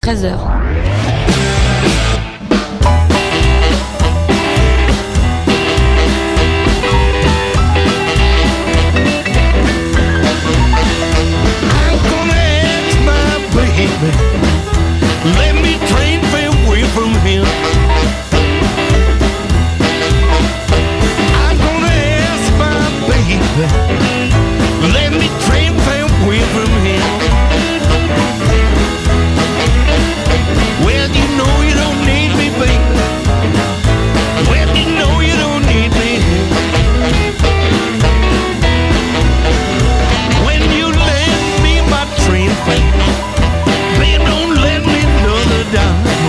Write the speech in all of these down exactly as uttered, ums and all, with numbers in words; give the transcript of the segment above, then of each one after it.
treize heures. Let me train far away from him. I'm gonna ask my baby. Let me train far away from him. Well, you know you don't need me, baby. Well, you know you don't need me. When you lend me my train fare, babe, don't let me another dime.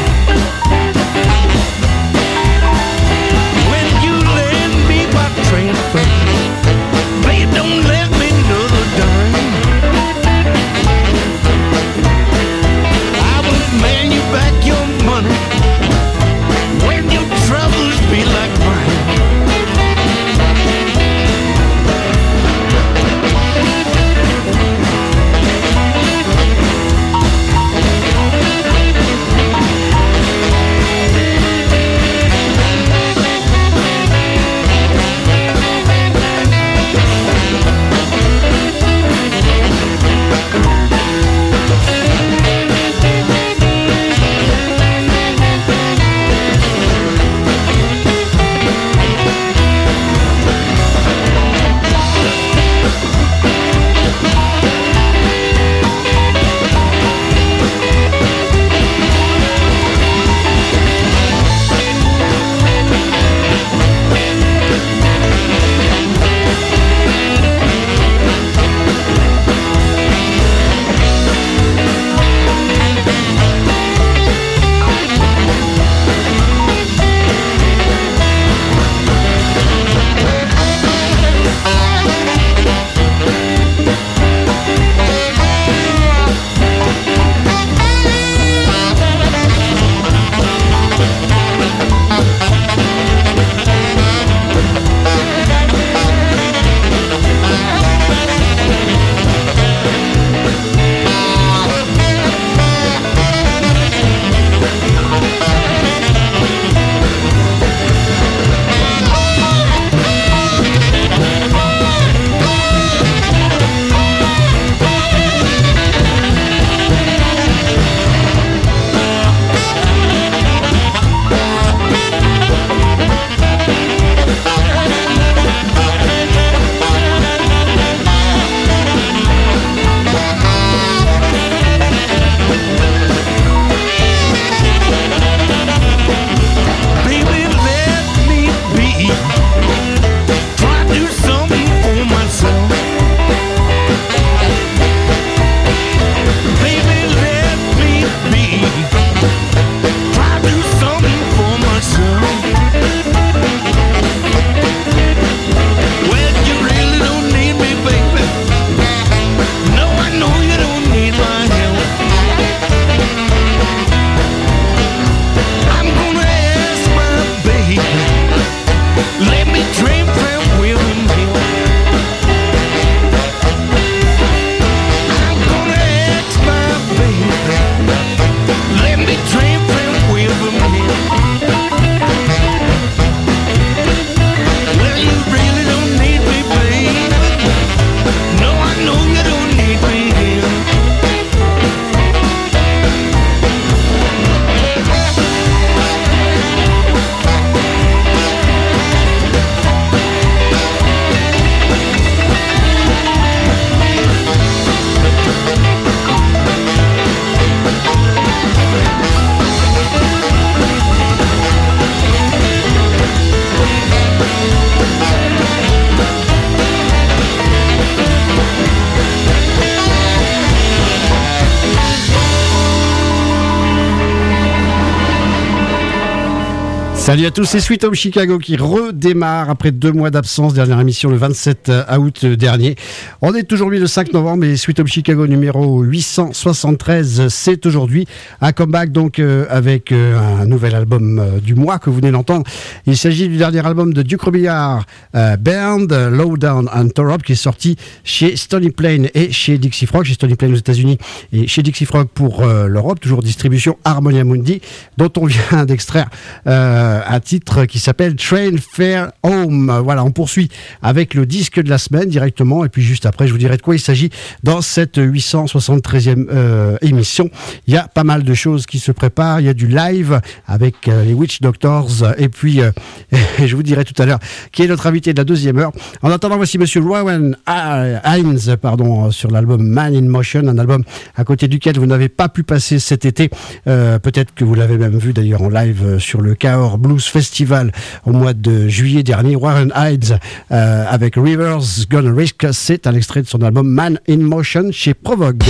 Salut à tous, c'est Sweet Home Chicago qui redémarre après deux mois d'absence. Dernière émission le vingt-sept août dernier. On est aujourd'hui le cinq novembre et Sweet Home Chicago numéro huit cent soixante-treize, c'est aujourd'hui un comeback donc euh, avec euh, un nouvel album euh, du mois que vous venez d'entendre. Il s'agit du dernier album de Duke Robillard, euh, Band, Low Down and Tore Up, qui est sorti chez Stony Plain et chez Dixie Frog, chez Stony Plain aux États-Unis et chez Dixie Frog pour euh, l'Europe, toujours distribution Harmonia Mundi, dont on vient d'extraire euh, un titre qui s'appelle Train Fare Home. Voilà, on poursuit avec le disque de la semaine directement, et puis juste après je vous dirai de quoi il s'agit dans cette huit cent soixante-treizième euh, émission. Il y a pas mal de choses qui se préparent, il y a du live avec euh, les Witch Doctors, et puis euh, je vous dirai tout à l'heure qui est notre invité de la deuxième heure. En attendant, voici Monsieur Rowan Hines pardon, sur l'album Man in Motion, un album à côté duquel vous n'avez pas pu passer cet été, euh, peut-être que vous l'avez même vu d'ailleurs en live sur le Cahors Blues Festival au mois de juillet dernier. Warren Hines euh, avec Rivers Gonna Risk, c'est un extrait de son album Man in Motion chez Provogue.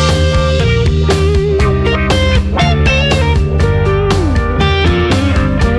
Thank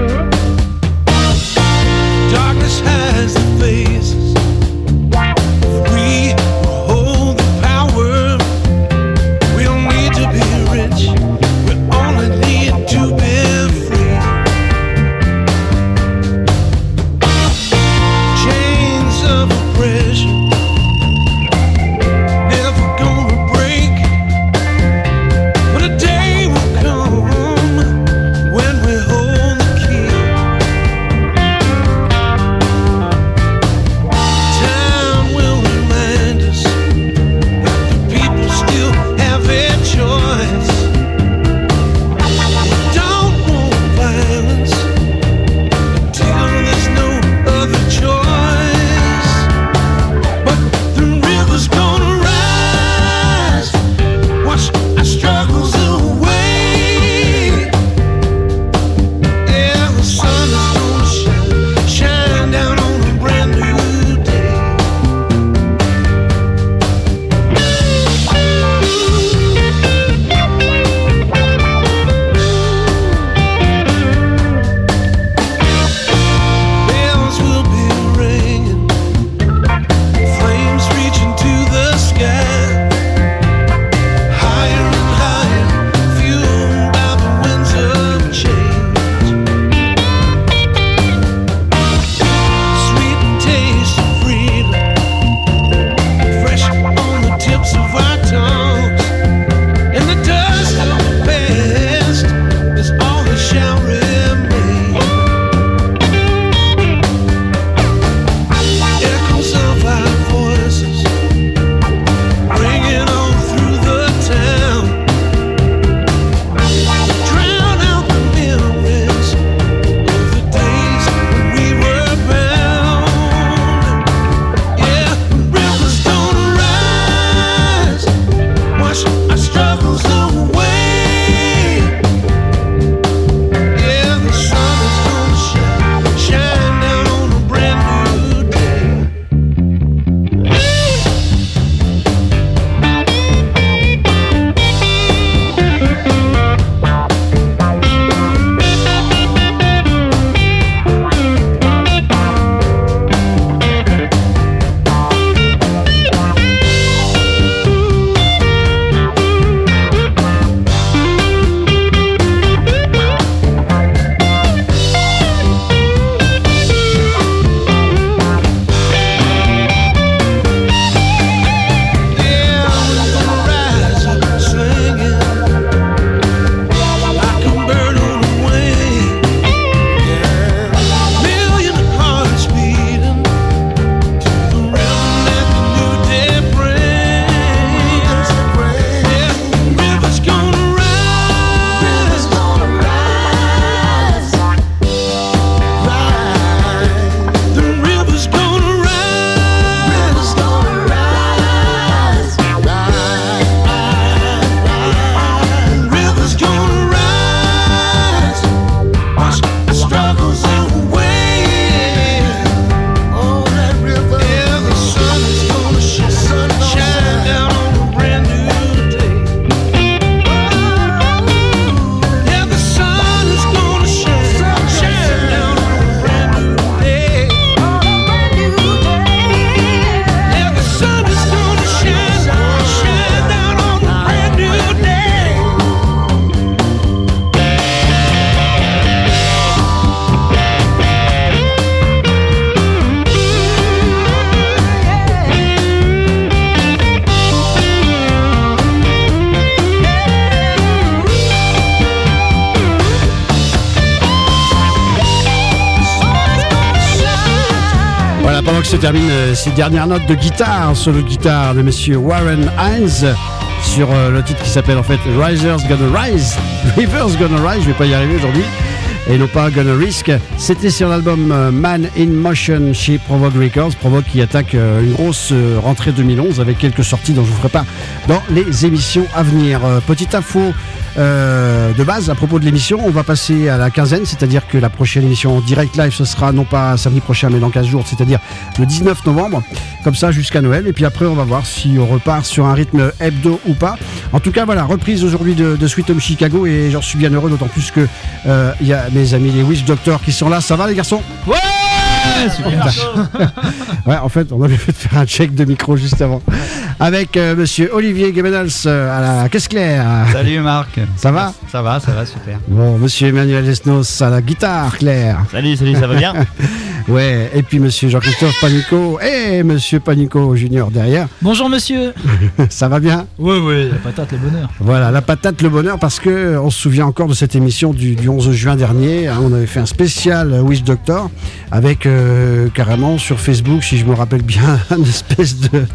pendant que se terminent euh, ces dernières notes de guitare, solo de guitare de monsieur Warren Hines sur euh, le titre qui s'appelle en fait Risers Gonna Rise, Rivers Gonna Rise, je vais pas y arriver aujourd'hui, et non pas Gonna Risk. C'était sur l'album euh, Man in Motion chez Provoke Records, Provoke qui attaque euh, une grosse euh, rentrée deux mille onze avec quelques sorties dont je vous ferai pas dans les émissions à venir. Euh, petite info Euh, de base, à propos de l'émission, on va passer à la quinzaine, c'est-à-dire que la prochaine émission en direct live, ce sera non pas samedi prochain, mais dans quinze jours, c'est-à-dire le dix-neuf novembre, comme ça jusqu'à Noël. Et puis après, on va voir si on repart sur un rythme hebdo ou pas. En tout cas, voilà, reprise aujourd'hui de, de Sweet Home Chicago, et j'en suis bien heureux, d'autant plus que il euh, y a mes amis les Wish Doctors qui sont là. Ça va les garçons? Ouais, super. Ouais, en fait, on avait fait faire un check de micro juste avant. Avec euh, monsieur Olivier Gebenals euh, à la caisse claire. Salut Marc. Ça va? Ça va, ça va, super. Bon, monsieur Emmanuel Esnos à la guitare claire. Salut, salut, ça va bien? Ouais, et puis monsieur Jean-Christophe Panico et monsieur Panico Junior derrière. Bonjour monsieur. Ça va bien? Oui, oui, la patate, le bonheur. Voilà, la patate, le bonheur, parce que on se souvient encore de cette émission du, du onze juin dernier. Hein, on avait fait un spécial Wish Doctor avec euh, carrément sur Facebook, si je me rappelle bien, une espèce de...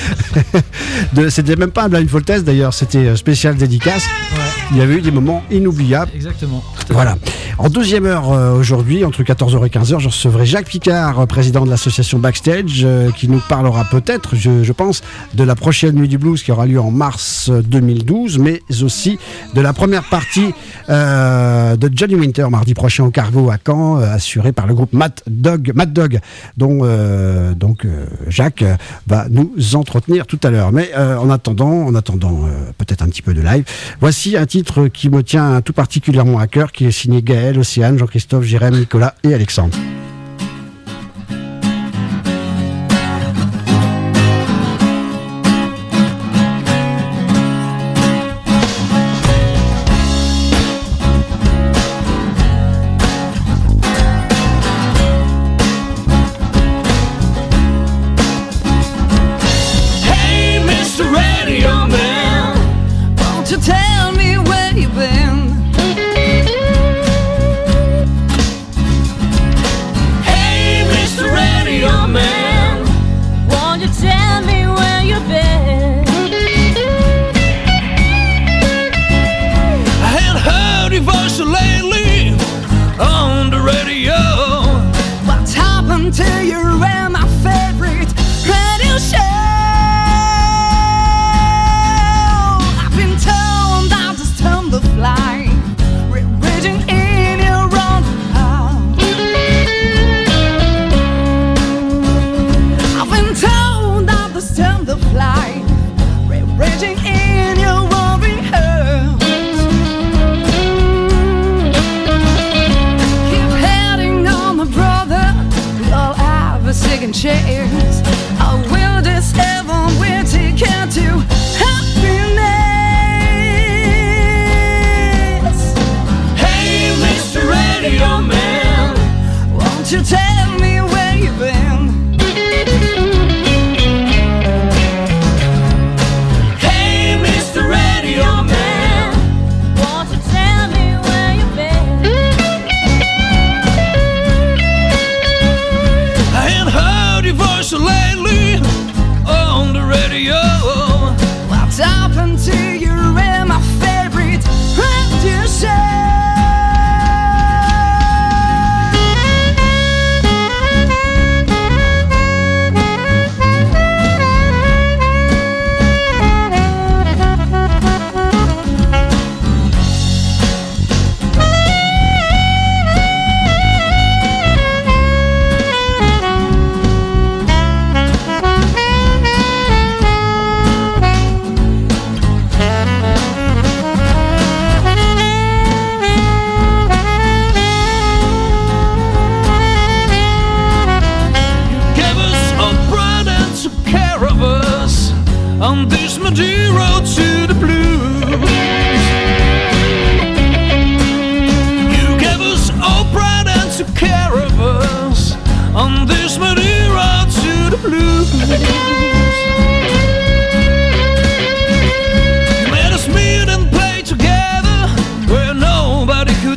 de c'était même pas un blind full test d'ailleurs, c'était spécial dédicace. Ouais. Il y avait eu des moments inoubliables. Exactement. Voilà. En deuxième heure euh, aujourd'hui, entre quatorze heures et quinze heures, je recevrai Jacques Picard, président de l'association Backstage, euh, qui nous parlera peut-être, je, je pense, de la prochaine Nuit du Blues qui aura lieu en mars deux mille douze, mais aussi de la première partie euh, de Johnny Winter mardi prochain au Cargo à Caen, euh, assurée par le groupe Mad Dog, Mad Dog, dont euh, donc euh, Jacques euh, va nous entretenir tout à l'heure. Mais euh, en attendant, en attendant euh, peut-être un petit peu de live, voici un titre qui me tient tout particulièrement à cœur, qui est signé Gaël, Océane, Jean-Christophe, Jérém, Nicolas et Alexandre.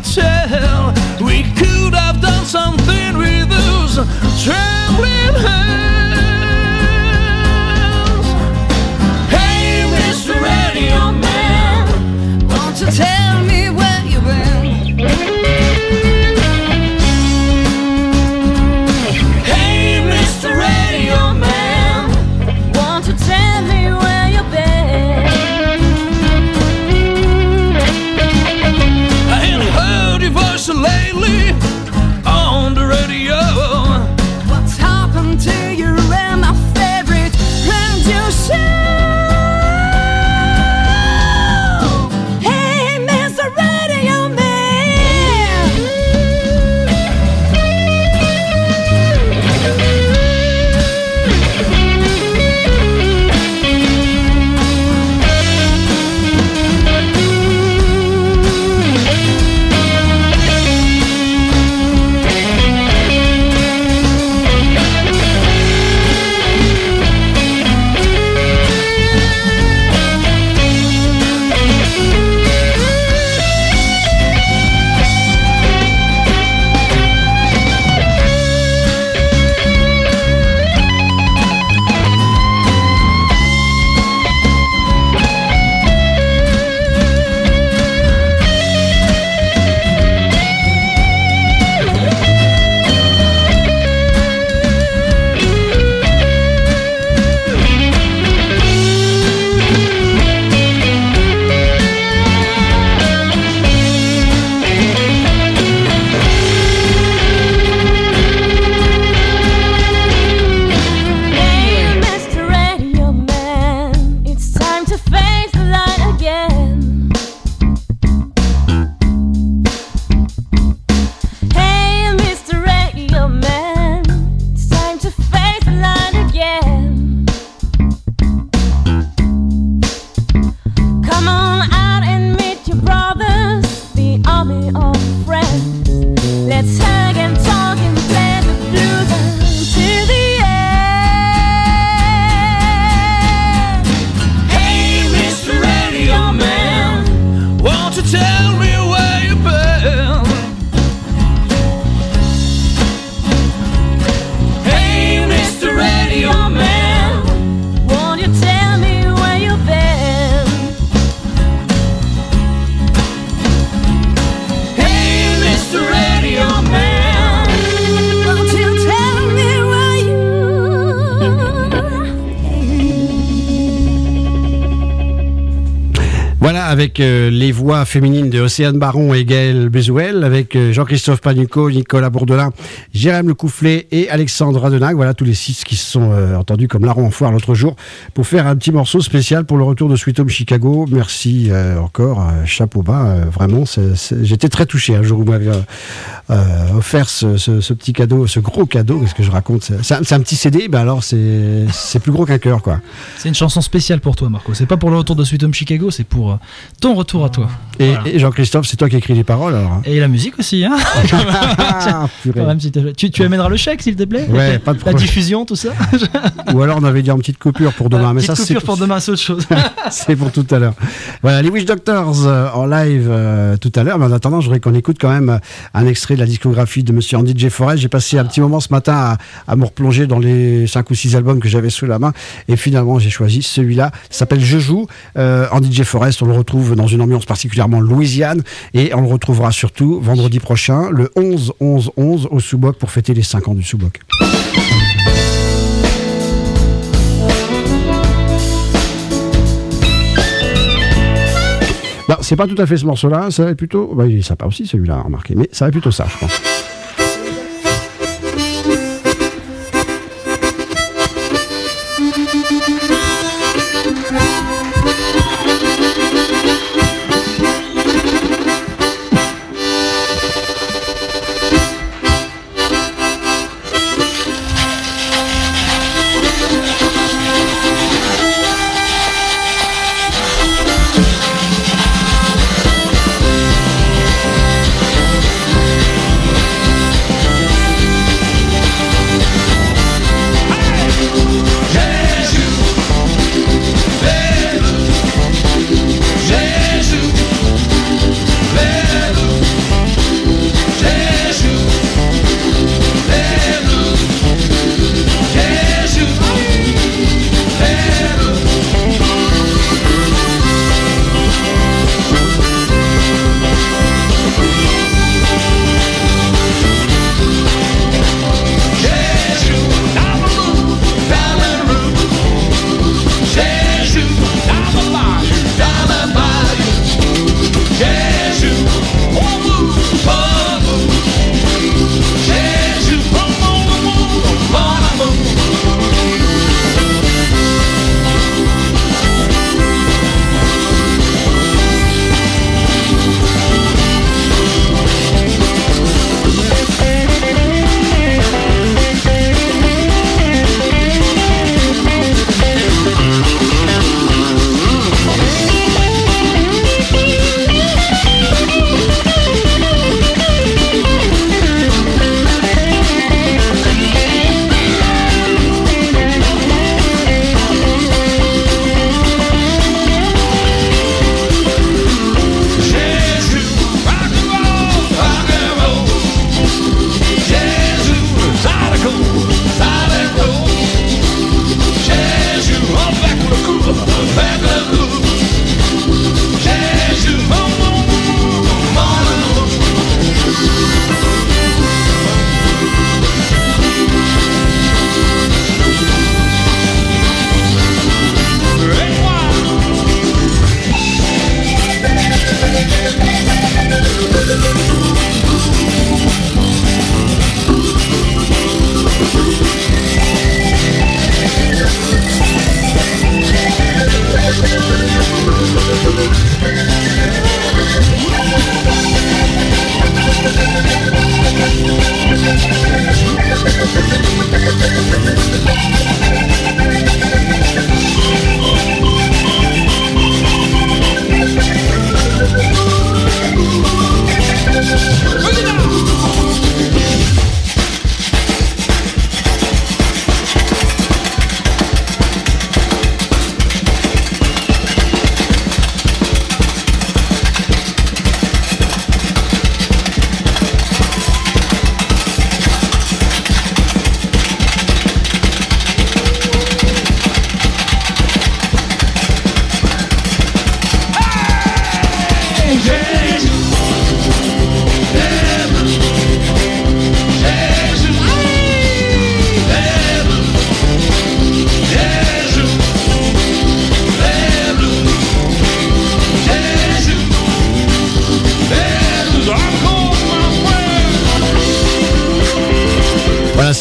Trembling hands. avec euh, les voix féminines de Océane Baron et Gaëlle Bézouel, avec euh, Jean-Christophe Panucco, Nicolas Bourdelin, Jérém Lecoufflet et Alexandre Adenag. Voilà tous les six qui se sont euh, entendus comme larrons en foire l'autre jour pour faire un petit morceau spécial pour le retour de Sweet Home Chicago. Merci euh, encore, euh, chapeau bas, euh, vraiment. C'est, c'est... J'étais très touché un jour où vous m'avez euh, euh, offert ce, ce, ce petit cadeau, ce gros cadeau. Qu'est-ce que je raconte? C'est, c'est, un, c'est un petit C D, ben alors c'est, c'est plus gros qu'un cœur, quoi. C'est une chanson spéciale pour toi, Marco. C'est pas pour le retour de Sweet Home Chicago, c'est pour euh, ton retour à toi. Et, Voilà. et Jean-Christophe, c'est toi qui écris les paroles, alors. Et la musique aussi, hein. Ah, purée. Quand même, s'il te plaît. Tu, tu amèneras le chèque, s'il te plaît. Ouais, pas de La problème. diffusion, tout ça. Ou alors on avait dit en petite coupure pour demain, mais Petite ça coupure c'est pour demain, c'est autre chose. c'est pour tout à l'heure. Voilà, les Witch Doctors euh, en live euh, tout à l'heure. Mais en attendant, je voudrais qu'on écoute quand même euh, un extrait de la discographie de Monsieur Andy J. Forrest. J'ai passé un petit moment ce matin à, à me replonger dans les cinq ou six albums que j'avais sous la main, et finalement j'ai choisi celui-là. Ça s'appelle Je joue. Euh, Andy J. Forrest, on le retrouve dans une ambiance particulièrement Louisiane, et on le retrouvera surtout vendredi prochain, le onze onze onze au Sous-Boc, pour fêter les cinq ans du Sous-Boc. Non, c'est pas tout à fait ce morceau-là, ça va être plutôt... Bah, il est sympa aussi celui-là, remarquez, mais ça va être plutôt ça, je pense. Thank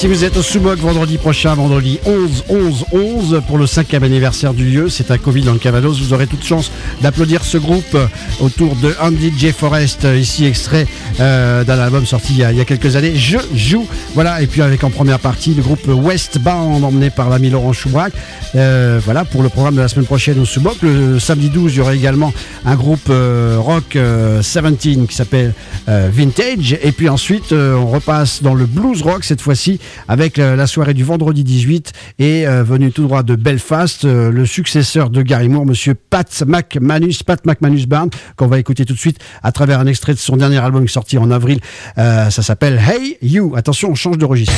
si vous êtes au Sous-Boc vendredi prochain, vendredi onze onze onze, pour le cinquième anniversaire du lieu, c'est un Covid dans le Cavalos, vous aurez toute chance d'applaudir ce groupe autour de Andy J. Forrest, ici extrait euh, d'un album sorti il y, a, il y a quelques années. Je joue, voilà, et puis avec en première partie le groupe Westbound emmené par l'ami Laurent Choubrac. Euh, voilà pour le programme de la semaine prochaine au Sous-Boc. Le samedi douze, il y aura également un groupe euh, rock euh, dix-sept qui s'appelle euh, Vintage, et puis ensuite euh, on repasse dans le blues rock cette fois-ci avec euh, la soirée du vendredi dix-huit et euh, venu tout droit de Belfast, euh, le successeur de Gary Moore, monsieur Pat McManus, Pat McManus Band, qu'on va écouter tout de suite à travers un extrait de son dernier album qui est sorti en avril. Euh, ça s'appelle Hey You. Attention, on change de registre.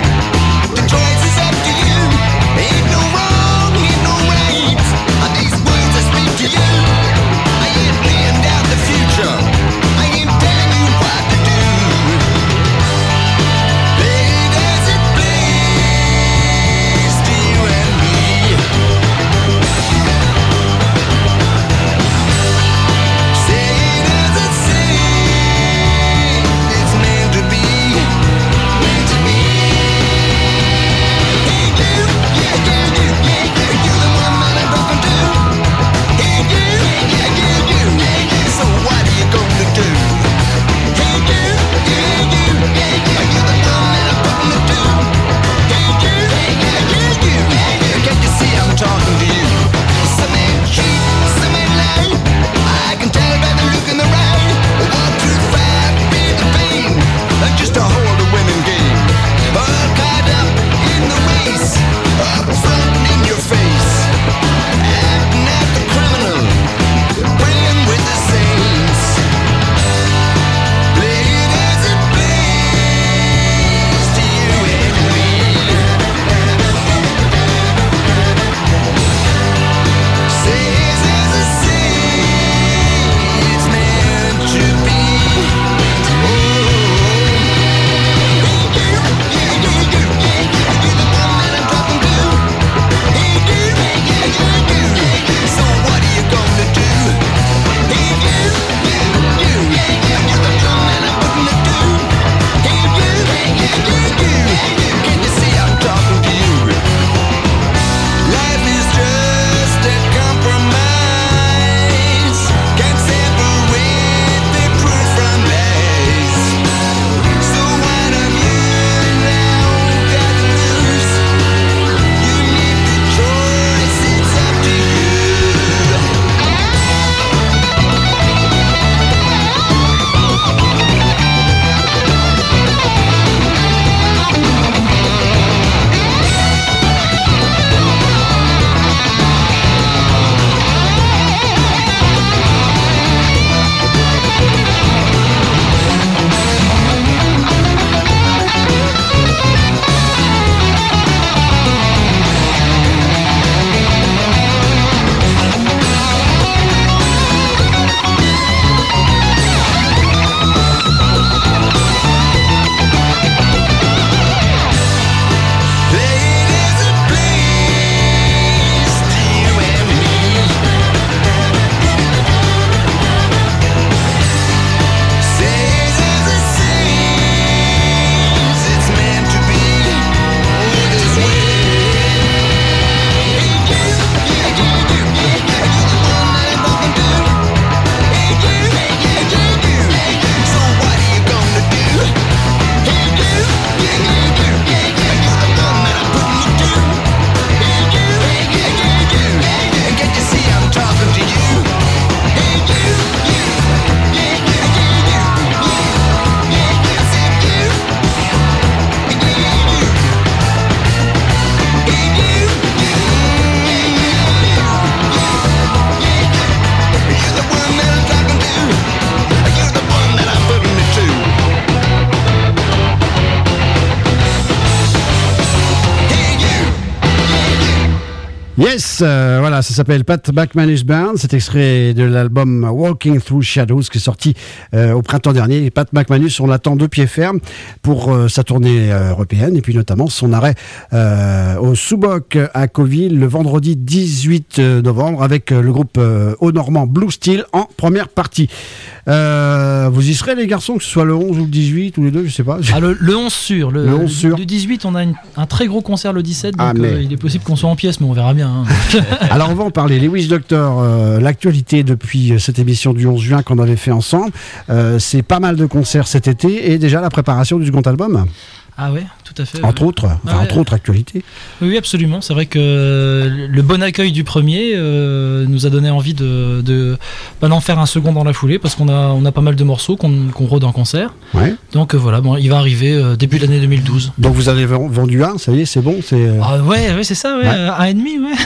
These Yes, euh, voilà, ça s'appelle Pat McManus Band. C'est extrait de l'album Walking Through Shadows qui est sorti euh, au printemps dernier. Et Pat McManus, on l'attend de pied ferme pour euh, sa tournée euh, européenne et puis notamment son arrêt euh, au Sous-Boc à Cauville le vendredi dix-huit novembre avec euh, le groupe euh, haut normand Blue Steel en première partie. Euh, vous y serez les garçons, que ce soit le onze ou le dix-huit ou les deux, je sais pas. Ah, le, le onze sûr. Le, Le onze sûr. Le dix-huit, on a une- un très gros concert le dix-sept, donc Ah, mais- euh, il est possible qu'on soit en pièces, mais on verra bien. hein. Alors on va en parler. Les Witch Doctors, euh, l'actualité depuis euh, cette émission du onze juin qu'on avait fait ensemble, euh, c'est pas mal de concerts cet été et déjà la préparation du second album, Ah ouais, tout à fait. entre ouais. autres, enfin, Ouais. entre autres actualités. Oui, oui, absolument. C'est vrai que euh, le bon accueil du premier euh, nous a donné envie de, de bah, d'en faire un second dans la foulée parce qu'on a, on a pas mal de morceaux qu'on, qu'on rôde en concert. Ouais. Donc euh, voilà, bon, il va arriver euh, début de l'année deux mille douze. Donc vous avez v- vendu un, ça y est, c'est bon, c'est. euh, Ah ouais, ouais, c'est ça, ouais, Ouais. euh, un et demi, ouais.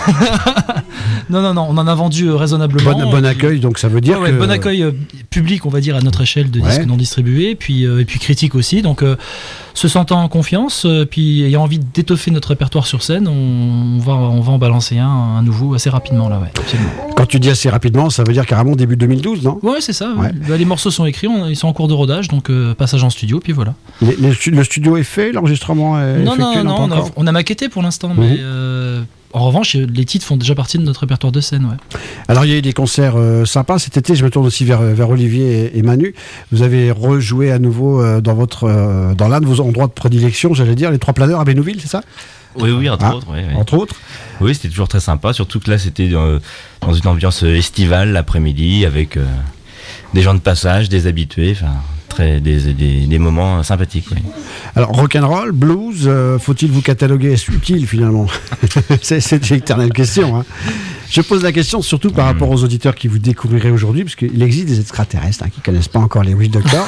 non, non, non, on en a vendu euh, raisonnablement. Bon, bon accueil, donc ça veut dire Ouais, ouais, que. bon accueil euh, public, on va dire, à notre échelle de Ouais. disques non distribués, puis, euh, et puis critique aussi. Donc, euh, se sentant en confiance, euh, puis ayant envie d'étoffer notre répertoire sur scène, on, on va, on va en balancer un, un nouveau assez rapidement, là, ouais. Absolument. Quand tu dis assez rapidement, ça veut dire carrément début deux mille douze, non? Ouais, c'est ça. Ouais. ouais. Bah, les morceaux sont écrits, on- ils sont en cours de rodage, donc euh, passage en studio, puis voilà. Les- les stu- le studio est fait, l'enregistrement est non, effectué, non, non, pas on a, encore on a maquetté pour l'instant, Mhm. mais euh, en revanche, les titres font déjà partie de notre répertoire de scène, ouais. Alors il y a eu des concerts euh, sympas cet été. Je me tourne aussi vers, vers Olivier et, et Manu. Vous avez rejoué à nouveau euh, dans votre euh, dans l'un de vos endroits de prédilection, j'allais dire, les Trois Planeurs à Bénouville, c'est ça? Oui, oui, entre Ah, autres. Ouais, ouais. Entre autres. Oui, c'était toujours très sympa, surtout que là, c'était dans, dans une ambiance estivale l'après-midi avec euh, des gens de passage, des habitués, enfin, très, des, des, des moments sympathiques. Oui. Alors rock'n'roll, blues, euh, faut-il vous cataloguer? Est-ce utile finalement? C'est c'est l'éternelle question. Hein. Je pose la question surtout par rapport aux auditeurs qui vous découvriraient aujourd'hui, parce qu'il existe des extraterrestres hein, qui connaissent pas encore les Witch Doctors.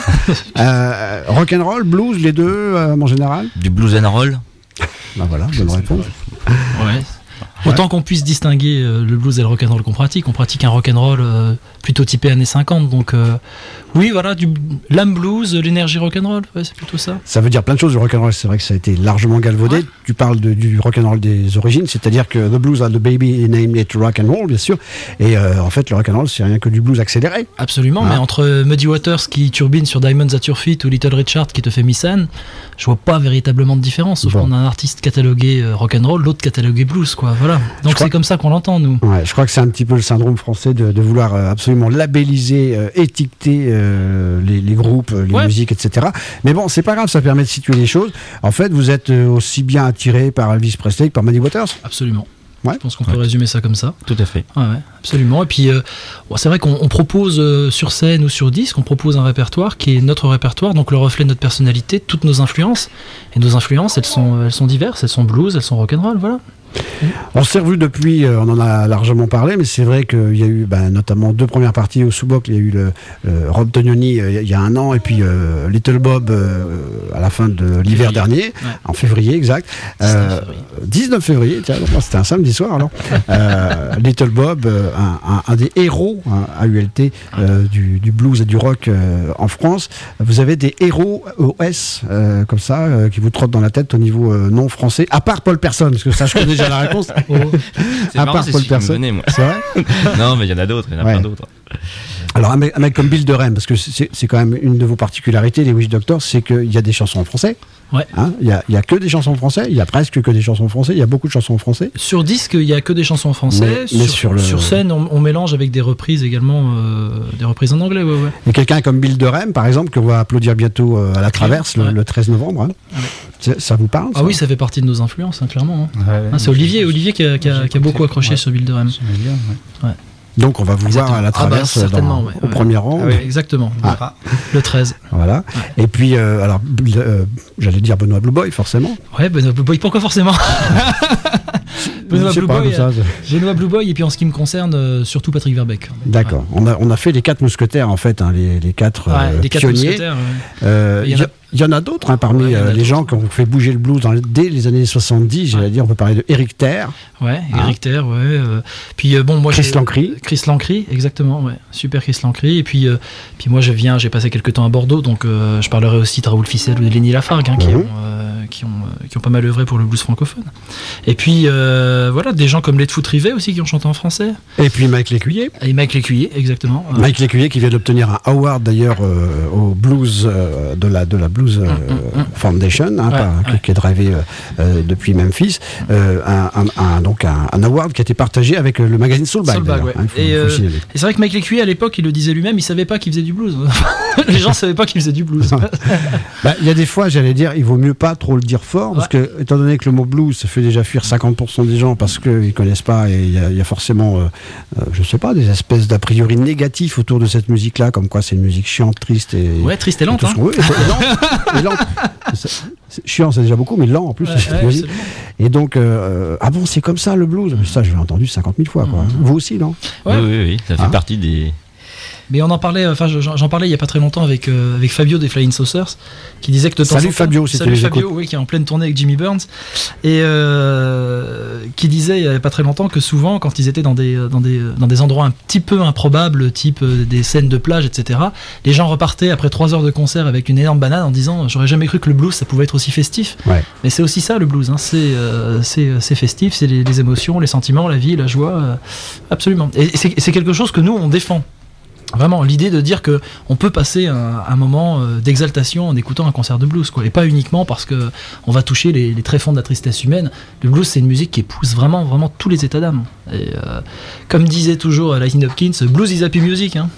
euh, rock'n'roll, blues, les deux euh, en général. Du blues and roll. Ben voilà, bonne réponse. Ouais. Autant qu'on puisse distinguer euh, le blues et le rock'n'roll qu'on pratique, on pratique un rock'n'roll euh, plutôt typé années cinquante, donc euh, oui, voilà, du l'âme blues, l'énergie rock'n'roll, ouais, c'est plutôt ça. Ça veut dire plein de choses, le rock'n'roll, c'est vrai que ça a été largement galvaudé. Ouais. Tu parles de- du rock'n'roll des origines, c'est-à-dire que the blues are the baby named it rock'n'roll, bien sûr. Et euh, en fait, le rock'n'roll, c'est rien que du blues accéléré. Absolument, Ah. mais entre Muddy Waters qui turbine sur Diamonds at Your Feet ou Little Richard qui te fait Missan, je vois pas véritablement de différence, sauf Bon. qu'on a un artiste catalogué euh, rock'n'roll, l'autre catalogué blues, quoi, voilà. Donc crois- c'est comme ça qu'on l'entend, nous. Ouais, je crois que c'est un petit peu le syndrome français de, de vouloir euh, absolument labelliser, euh, étiqueter euh, les, les groupes, euh, les Ouais. musiques, et cetera. Mais bon, c'est pas grave, ça permet de situer les choses. En fait, vous êtes euh, aussi bien attiré par Elvis Presley que par Muddy Waters. Absolument. Ouais. Je pense qu'on peut Ouais. résumer ça comme ça. Tout à fait. Ouais, ouais, absolument. Et puis, euh, bon, c'est vrai qu'on on propose euh, sur scène ou sur disque, on propose un répertoire qui est notre répertoire, donc le reflet de notre personnalité, toutes nos influences. Et nos influences, elles sont, elles sont diverses, elles sont blues, elles sont rock'n'roll, voilà. On s'est revu depuis, euh, on en a largement parlé, mais c'est vrai qu'il y a eu ben, notamment deux premières parties au Sous-Boc. Il y a eu le, le Rob Tognoni euh, il y a un an, et puis euh, Little Bob euh, à la fin de l'hiver Février. dernier, Ouais. en février, exact. dix-neuf Euh, février. dix-neuf février, tiens, donc, moi, c'était un samedi soir alors. Euh, Little Bob, euh, un, un- un des héros hein, A U L T euh, du, du blues et du rock euh, en France. Vous avez des héros O S euh, comme ça euh, qui vous trottent dans la tête au niveau euh, non français, à part Paul Person, parce que ça je connais déjà la réponse. Oh. C'est À marrant, part c'est Paul celui qui me Person. venait, moi. C'est vrai? Non, mais il y en a d'autres, il y en a Ouais. plein d'autres. Alors un mec, un mec comme Bill de Rem, parce que c'est c'est quand même une de vos particularités, les Witch Doctors, c'est qu'il y a des chansons en français. Ouais. Hein, il y a, il y a que des chansons en français, il y a presque que des chansons en français, il y a beaucoup de chansons en français. Sur disque, il n'y a que des chansons en français. Mais- mais sur, sur le- sur scène, on, on mélange avec des reprises également, euh, des reprises en anglais, ouais, ouais. Et quelqu'un comme Bill de Rem, par exemple, que on va applaudir bientôt euh, à la Traverse, le, Ouais. le treize novembre. Hein. Ouais. C'est- Ça vous parle Ah ça oui, ça fait partie de nos influences, hein, clairement. hein. Ouais, Ah, c'est Olivier, Olivier qui a, qui a- j'ai qui a beaucoup écouté, accroché ouais. sur Bilderham. J'aimais bien, ouais. Donc on va vous voir Exactement. à la Ah bah, Traverse dans- certainement, ouais, au ouais. premier rang. Ah oui. Exactement, Ah. le treize. Voilà. Et puis, euh, alors, euh, j'allais dire Benoît Blue Boy, forcément. Ouais, Benoît Blue Boy, pourquoi forcément Benoît Je sais Blue pas, Boy, comme ça, euh, je- Benoît Blue Boy, et puis en ce qui me concerne, euh, surtout Patrick Verbeek. D'accord. On, a, on a fait les quatre mousquetaires, en fait, hein, les, les quatre Ouais, euh, les quatre pionniers. mousquetaires. ouais. Euh, Il y en a, Il y en a d'autres hein, parmi Ouais, il y en a euh, les d'autres. gens qui ont fait bouger le blues dans les- dès les années soixante-dix. J'allais Ouais. dire, on peut parler de Eric Terre, Ouais, Hein Eric Terre, ouais. euh, puis euh, bon, moi Chris j'ai- Lancry. Chris Lancry, exactement, ouais. Super Chris Lancry. Et puis, euh, puis moi je viens, j'ai passé quelques temps à Bordeaux, donc euh, je parlerai aussi de Raoul Ficelle ou de Lenny Lafargue, hein, qui, Mhm. ont, euh, qui, ont, euh, qui ont pas mal œuvré pour le blues francophone. Et puis euh, voilà, des gens comme Les Foot Rivet aussi qui ont chanté en français. Et puis Mike Lécuyer. Et Mike Lécuyer, exactement. Euh, Mike Lécuyer qui vient d'obtenir un award d'ailleurs euh, au blues euh, de la de la Blues euh, Mm, mm, mm. Foundation, hein, Ouais, par- ouais. qui, qui est drivé euh, euh, depuis Memphis, euh, un, un- un- donc un, un award qui a été partagé avec le magazine Soulbag. Soulbag, d'ailleurs, ouais. hein, il faut- Et, faut euh, signaler. Et c'est vrai que Mike Lécuyer à l'époque, il le disait lui-même, il savait pas qu'il faisait du blues. Les gens savaient pas qu'il faisait du blues. Bah, il y a des fois, j'allais dire, il vaut mieux pas trop le dire fort, parce que, étant donné que le mot blues, ça fait déjà fuir cinquante pour cent des gens parce qu'ils connaissent pas, et il y, a- il y a forcément, euh, euh, je sais pas, des espèces d'a priori négatifs autour de cette musique-là, comme quoi c'est une musique chiante, triste et. Ouais, triste et et lente. tout ce Hein. qu'on veut. Et, et lente, et lente. C'est- c'est chiant, c'est déjà beaucoup, mais lent en plus. Ouais, cette ouais, musique. absolument. Et donc, euh, ah bon, c'est comme ça le blues. Mais ça, je l'ai entendu cinquante mille fois, quoi. Vous aussi, non? Ouais. Oui, oui, oui, ça fait Ah. partie des. Mais on en parlait, enfin j'en j'en parlais il y a pas très longtemps avec, euh, avec Fabio des Flying Saucers, qui disait que de temps Salut en temps- Fabio, si tu salut les Fabio, écoutes. oui, qui est en pleine tournée avec Jimmy Burns, et euh, qui disait il y a pas très longtemps que souvent quand ils étaient dans des, dans des, dans des endroits un petit peu improbables, type euh, des scènes de plage, et cetera, les gens repartaient après trois heures de concert avec une énorme banane en disant j'aurais jamais cru que le blues ça pouvait être aussi festif. Ouais. Mais c'est aussi ça le blues, hein. c'est euh, c'est c'est festif, c'est les, les émotions, les sentiments, la vie, la joie, euh, absolument. Et c'est c'est quelque chose que nous on défend. Vraiment, l'idée de dire que on peut passer un, un moment euh, d'exaltation en écoutant un concert de blues, quoi, et pas uniquement parce que on va toucher les, les tréfonds de la tristesse humaine. Le blues, c'est une musique qui épouse vraiment, vraiment tous les états d'âme. Et euh, comme disait toujours Lightning Hopkins, blues is happy music. Hein.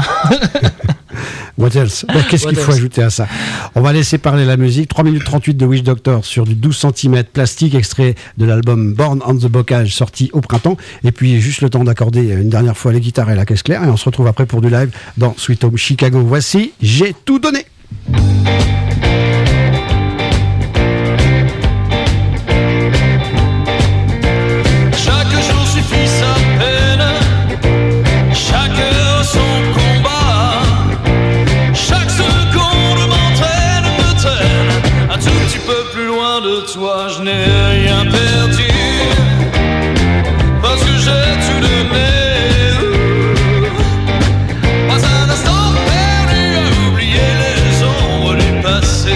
What else? Bah, Qu'est-ce What qu'il faut else ajouter à ça? On va laisser parler la musique. trois minutes trente-huit de Wish Doctor sur du douze centimètres plastique, extrait de l'album Born on the Bocage, sorti au printemps. Et puis, juste le temps d'accorder une dernière fois les guitares et la caisse claire. Et on se retrouve après pour du live dans Sweet Home Chicago. Voici J'ai tout donné. Chaque jour suffit sa peine, chaque heure son combat, chaque seconde m'entraîne, me traîne un tout petit peu plus loin de toi. Je n'ai rien perdu parce que j'ai tout donné. Pas un instant perdu à oublier les ombres du passé.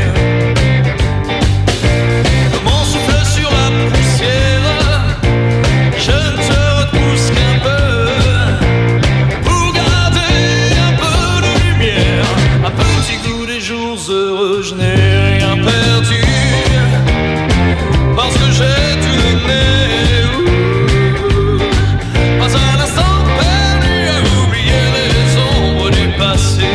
Comme on souffle sur la poussière, je ne te repousse qu'un peu pour garder un peu de lumière, un petit goût des jours heureux. Je n'ai rien perdu parce que j'ai tout donné. Pas un instant perdu à oublier les ombres du passé.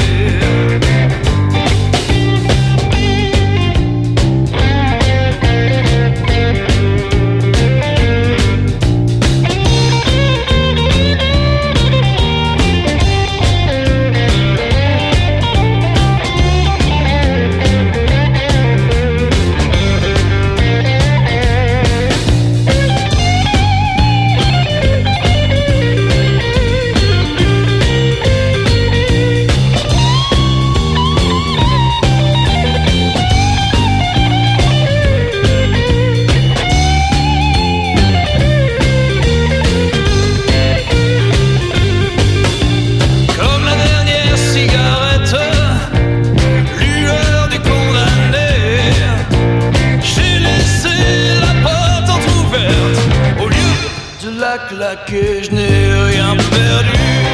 Comme la dernière cigarette, lueur du condamné, j'ai laissé la porte entrouverte. Au lieu de la claquer, je n'ai rien perdu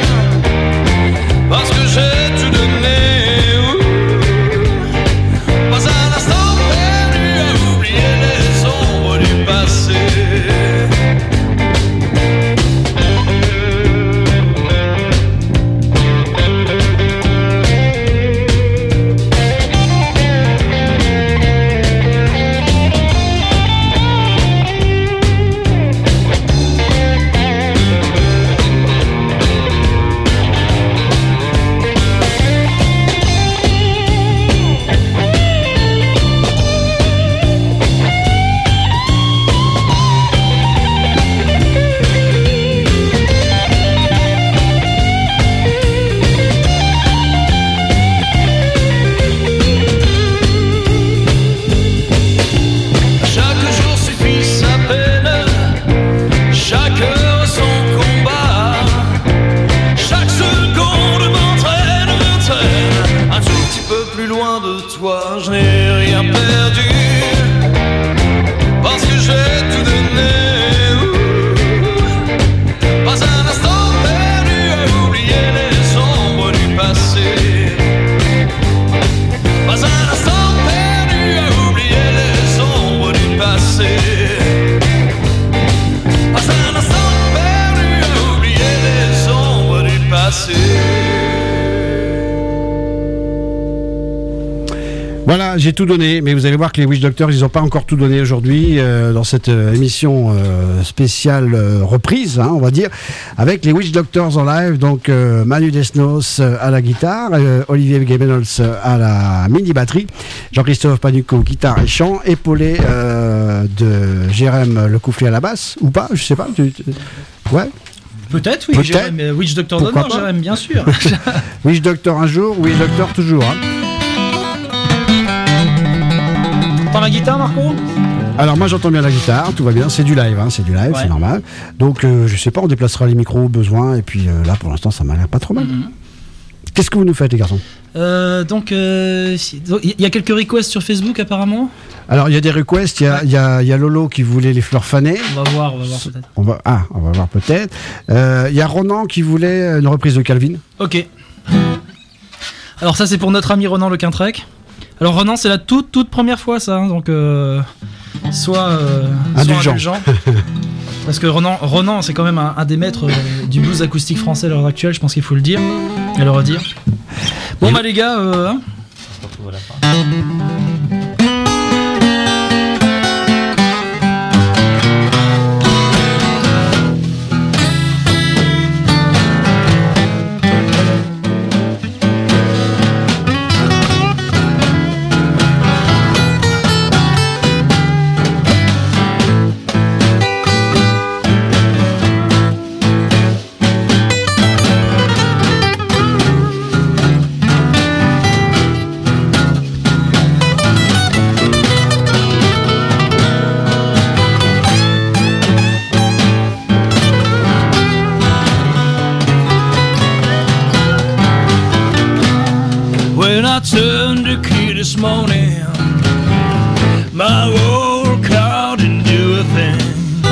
parce que j'ai tout donné. Pas un instant perdu à oublier les ombres du passé. passé. Voilà, j'ai tout donné, mais vous allez voir que les Witch Doctors, ils n'ont pas encore tout donné aujourd'hui euh, dans cette euh, émission euh, spéciale euh, reprise, hein, on va dire, avec les Witch Doctors en live, donc euh, Manu Desnos euh, à la guitare, euh, Olivier Gebenols à la mini-batterie, Jean-Christophe Panucco, guitare et chant, épaulé euh, de Jérém Lecoufflet à la basse, ou pas, je sais pas, tu, tu... ouais. Peut-être, oui, Peut-être. Jérém, euh, Witch Doctor Pourquoi d'honneur, pas. Jérém, bien sûr. Witch Doctor un jour, Witch Doctor toujours, hein. T'entends la guitare, Marco? Alors moi j'entends bien la guitare, tout va bien, c'est du live, hein, c'est du live, Ouais. c'est normal. Donc euh, je sais pas, on déplacera les micros au besoin, et puis euh, là pour l'instant ça m'a l'air pas trop mal. Mhm. Qu'est-ce que vous nous faites les garçons? Euh, donc, euh, si- donc, il y a quelques requests sur Facebook apparemment. Alors il y a des requests, il y a, il y, a, il y a Lolo qui voulait les fleurs fanées. On va voir, on va voir peut-être. On va, ah, on va voir peut-être. Euh, Il y a Ronan qui voulait une reprise de Calvin. Ok. Alors ça c'est pour notre ami Ronan Le Quintrec. Alors Ronan c'est la toute toute première fois ça, hein, donc euh, soit, euh, soit Indulgent. indulgent. Parce que Ronan, Ronan c'est quand même un, un des maîtres euh, du blues acoustique français à l'heure actuelle, je pense qu'il faut le dire, et le redire. Bon Et- bah les gars, euh, hein, When I turned the key this morning, my old car didn't do a thing.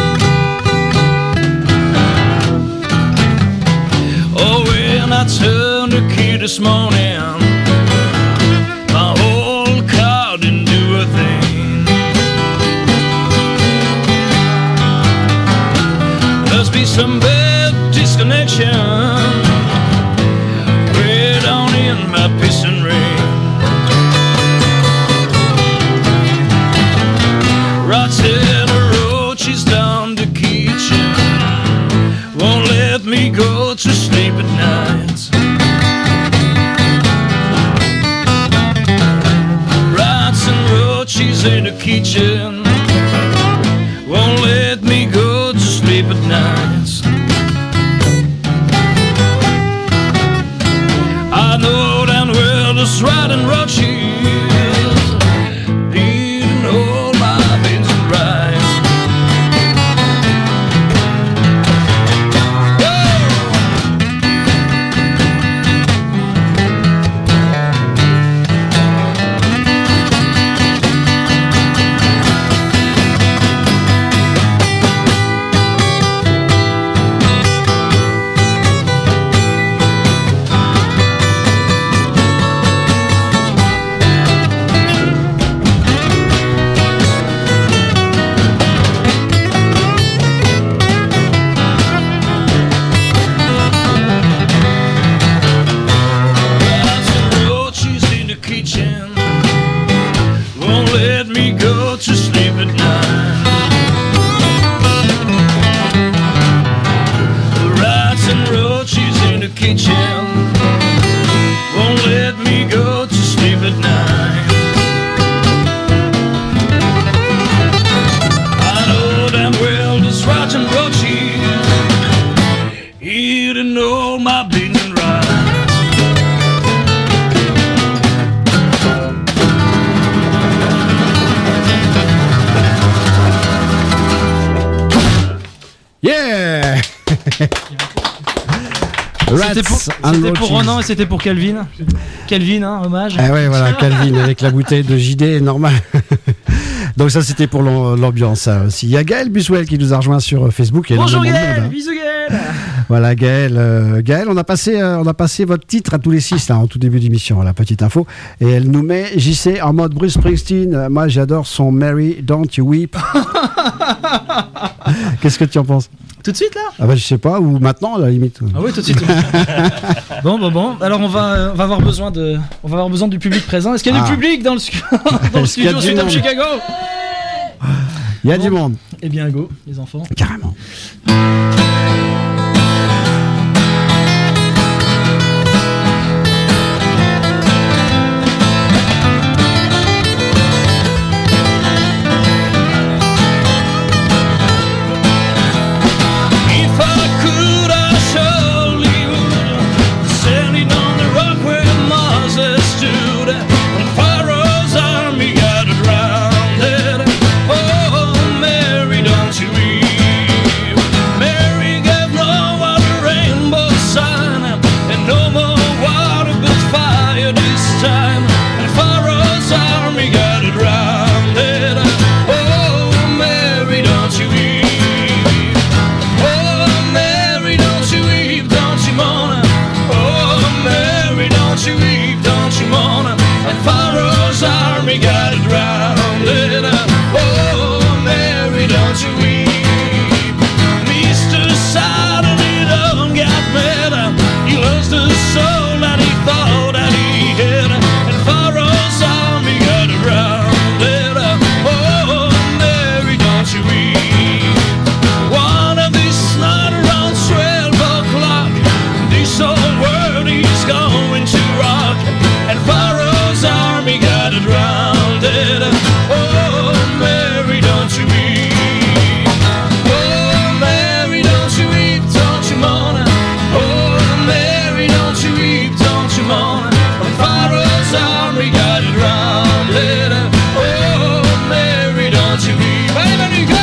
Oh, when I turned the key this morning, my old car didn't do a thing. Must be some bad disconnection way down in my piston ring. Rotten roaches down the kitchen won't let me go to sleep at night. Rats and roaches in the kitchen won't let me go to sleep at night. I know damn well this rotten roaches eating all my beans and rice. Rats and roaches in the kitchen won't let me go to sleep at night. Rats and roaches in the kitchen won't let me go to sleep at night. I know damn well this rotten roaches eating all my beans and rice. Yeah. c'était pour, and c'était pour roaches. Ronan et c'était pour Calvin. Calvin, hein, hommage. Ah ouais, voilà, Calvin avec la bouteille de J D, normal. Donc ça c'était pour l'am- l'ambiance ça aussi. Il y a Gaël Buswell qui nous a rejoint sur Facebook. Il y a Bonjour énormément de Gaël, monde, hein. bisous Gaël. Voilà Gaël, euh, Gaël, on a passé, euh, on a passé votre titre à tous les six là en tout début d'émission, la petite info, et elle nous met J C en mode Bruce Springsteen. Euh, moi j'adore son Mary Don't You Weep. Qu'est-ce que tu en penses? Tout de suite là? Ah bah je sais pas, ou maintenant à la limite. Ah oui, tout de suite. Bon, bon, bon. Alors on va, on va avoir besoin de, on va avoir besoin du public présent. Est-ce qu'il y a Ah. du public dans le, stu- dans le Est-ce qu'il y a studio du Sweet Home monde Chicago? Il y a Bon. du monde, Eh bien, go, les enfants. carrément. If I could, I surely would. Standing on the rock where Moses stood, when Pharaoh's army got drowned. Oh, Mary, don't you weep. Mary gave Noah the rainbow sign, and no more water but fire this time. And Pharaoh's army got drowned. Oh, Mary, don't you weep. Oh, Mary, don't you weep, don't you mourn. Oh, Mary, don't you weep, don't you mourn. And Pharaoh's army got drowned. Oh, Mary, don't you weep. Mister Saturday done got mad. He lost the soul that he thought that he had. And Pharaoh's army got drowned. Oh, Mary, don't you weep. One of these night around twelve o'clock, this old world is going to rock, and Pharaoh's army got drowned. Oh, Mary, don't you weep. Oh, Mary, don't you weep, don't you mourn. Oh, Mary, don't you weep, don't you mourn. And Pharaoh's army got drowned. Oh, Mary, don't you weep. Hey, there you go.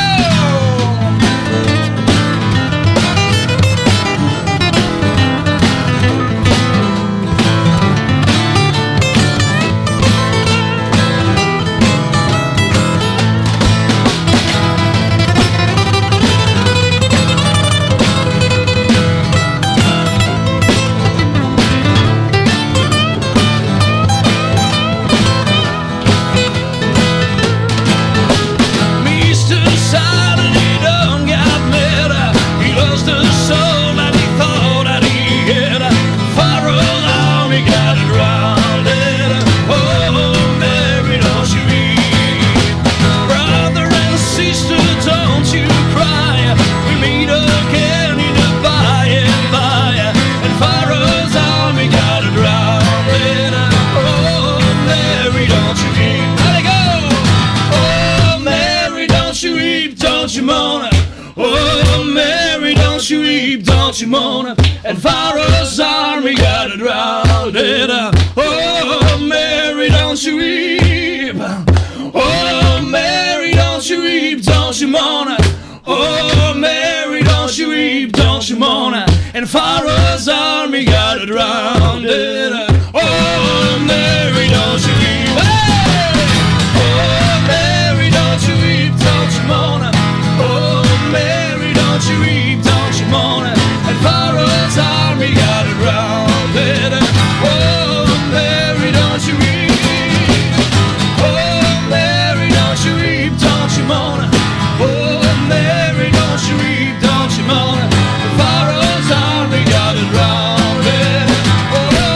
Mister Saturday done got mad. He lost the soul that he thought that he had. Pharaoh's army got drowned. Oh, Mary, don't you weep. Brother and sister, don't you cry. We meet again in the by and by. And Pharaoh's army got drowned. Oh, Mary, don't you weep. Let it go. Oh, Mary, don't you weep, don't you mourn. Oh, Mary, don't you weep, don't you mourn. And Pharaoh's army got drowned. Oh, Mary, don't you weep. Oh, Mary, don't you weep, don't you mourn. Oh, Mary, don't you weep, don't you mourn. And Pharaoh's army got drowned. Oh, Mary, don't you weep. Hey! Oh, Mary, don't you weep, don't you mourn. Oh, Mary, don't you weep, don't you mourn. And Pharaoh's army got drowned. Oh, Mary, don't you weep. Oh, Mary, don't you weep, don't you mourn. Oh, Mary, don't you weep, don't you mourn. And Pharaoh's army got drowned. Oh,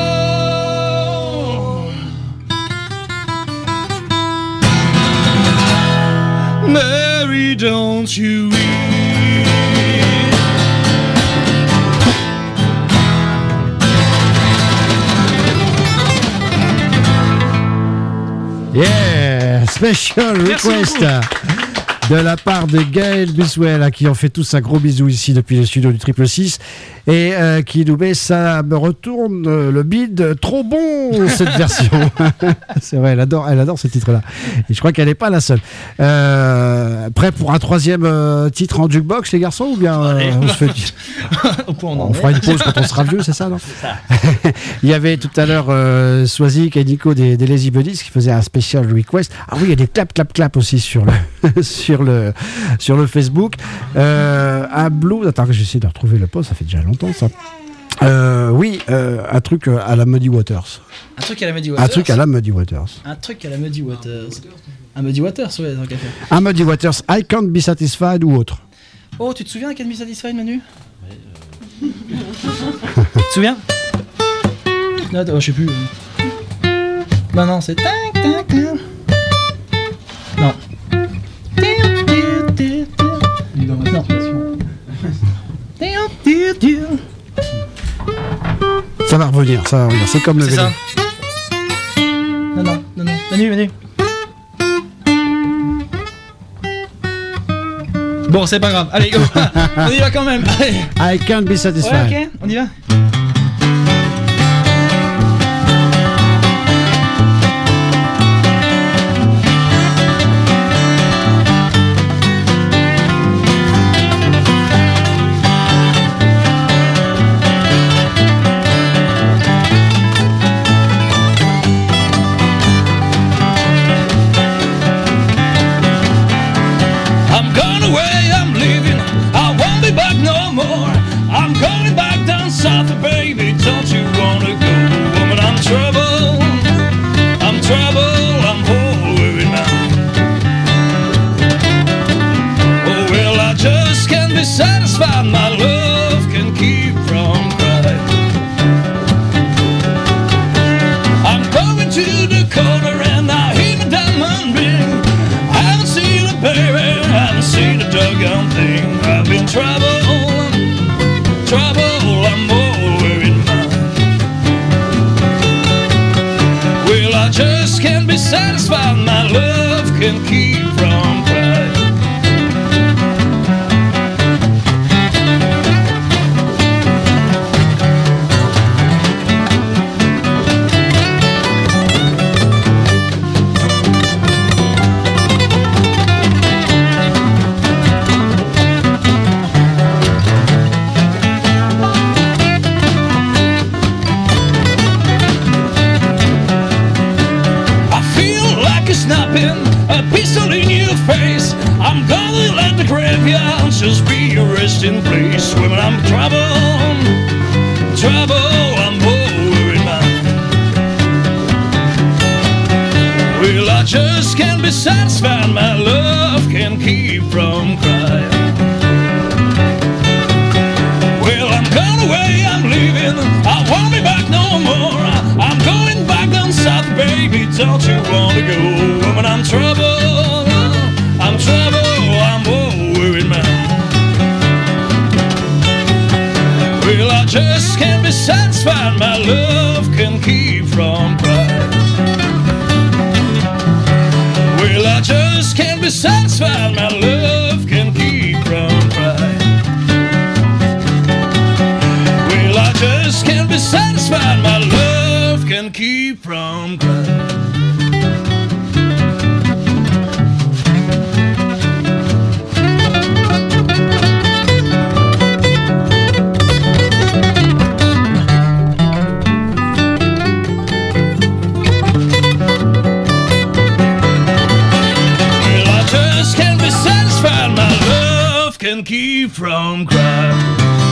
Mary, don't you weep. Yeah, special request de la part de Gaël Buswell, à qui on fait tous un gros bisou ici depuis le studio du Triple Six, et euh, qui nous met ça me retourne euh, le bide, trop bon cette version. C'est vrai, elle adore, elle adore ce titre-là. Et je crois qu'elle n'est pas la seule. Euh, prêt pour un troisième euh, titre en jukebox, les garçons, ou bien euh, on se fait. Au point on en On est. fera une pause quand on sera vieux, c'est ça, non? Il y avait tout à l'heure euh, Swazik et Nico des, des Lazy Buddies qui faisaient un special request. Ah oui, il y a des clap, clap, clap aussi sur le, sur le, sur le Facebook. Euh, un blues. Attends, je vais essayer de retrouver le post, ça fait déjà longtemps ça. Euh, oui, euh, un truc à la Muddy Waters. Un truc à la Muddy Waters. Un truc à la Muddy Waters. Un truc à la Muddy Waters. Un Muddy Waters, ouais, tant qu'à faire. Un Muddy Waters, I Can't Be Satisfied ou autre. Oh, tu te souviens Can't Be Satisfied, Manu? Tu te souviens? Non, oh, je sais plus. Non, non, c'est... tac, tac, tac. Non. Non. Ça va revenir, ça va revenir. C'est comme le C'est vélo. ça. Non, non, non, non. Manu, Manu. Bon, c'est pas grave. Allez, go. On y va quand même. Allez. I can't be satisfied. Ouais, ok, on y va. I'm gone away, I'm leaving, I won't be back no more. I'm going back down south, baby, don't you wanna go? Woman, I'm trouble, I'm trouble, I'm holy now. Oh well, I just can't be satisfied, my love can keep from crying. I'm going to the corner and I hear the diamond ring. I haven't seen a baby, I haven't seen a doggone thing. I've been trouble, trouble, I'm over in mine. Well, I just can't be satisfied, my love can keep from crying. I feel like a snapping a pistol in your face. I'm gonna let the graveyard just be your resting place. Women, I'm trouble, trouble, I'm over in mine. Well, I just can't be satisfied, my love can keep from crying. Well, I'm gone away, I'm leaving, I won't be back no more. I'm going back down south, baby, don't you wanna go? Woman, I'm trouble, I'm trouble, I'm over in mine. Well, I just can't be satisfied, my love can keep from crying. Well, I just can't be satisfied, my love can keep from crying. Well, I just can't be satisfied, my love can keep from crying. Well, I just can't be satisfied, my love can keep from crying.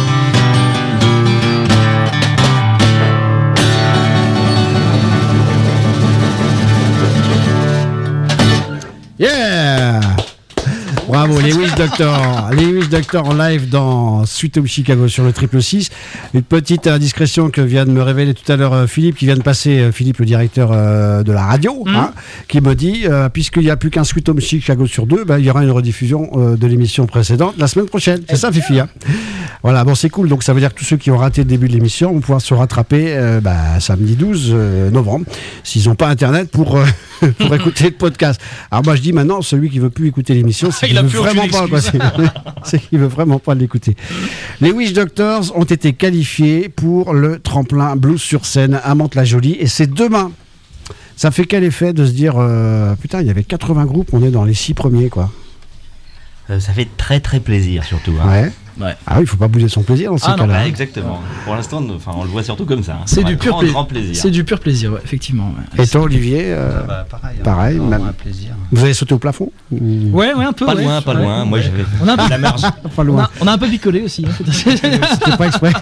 Yeah! Bravo, les Wish Doctor. Les Wish Doctor en live dans Sweet Home Chicago sur le triple six. Une petite indiscrétion que vient de me révéler tout à l'heure euh, Philippe, qui vient de passer, euh, Philippe, le directeur euh, de la radio, Mmh. hein, qui me dit, euh, puisqu'il n'y a plus qu'un Sweet Home Chicago sur deux, bah, il y aura une rediffusion euh, de l'émission précédente la semaine prochaine. C'est ça, Fifi, hein. Voilà, bon, c'est cool. Donc, ça veut dire que tous ceux qui ont raté le début de l'émission vont pouvoir se rattraper euh, bah, samedi douze novembre, s'ils n'ont pas Internet pour, euh, pour écouter le podcast. Alors, moi, je dis maintenant, celui qui veut plus écouter l'émission, c'est Il qu'il a veut plus vraiment aucune pas, quoi. C'est c'est qu'il veut vraiment pas l'écouter. Les Wish Doctors ont été qualifiés pour le tremplin blues sur scène à Mantes-la-Jolie, et c'est demain. Ça fait quel effet de se dire, euh, putain, il y avait quatre-vingts groupes, on est dans les six premiers, quoi. Euh, ça fait très très plaisir surtout. Hein. Ouais. Ouais. Ah oui, il faut pas bouger son plaisir dans ces Ah non, cas-là. Ouais, exactement. Pour l'instant, enfin, on le voit surtout comme ça. hein. C'est Ouais, du pur grand, pla- grand plaisir. C'est du pur plaisir, ouais, effectivement. Ouais. Et toi, Olivier, euh, Ah bah, pareil. hein. pareil, Vraiment même- un plaisir. vous avez sauté au plafond ou- Ouais, ouais, un peu. Pas ouais. loin, pas Ouais. loin. Moi, j'avais On a un peu, la marge. Pas on loin. a, on a un peu picolé aussi. hein, C'était pas exprès.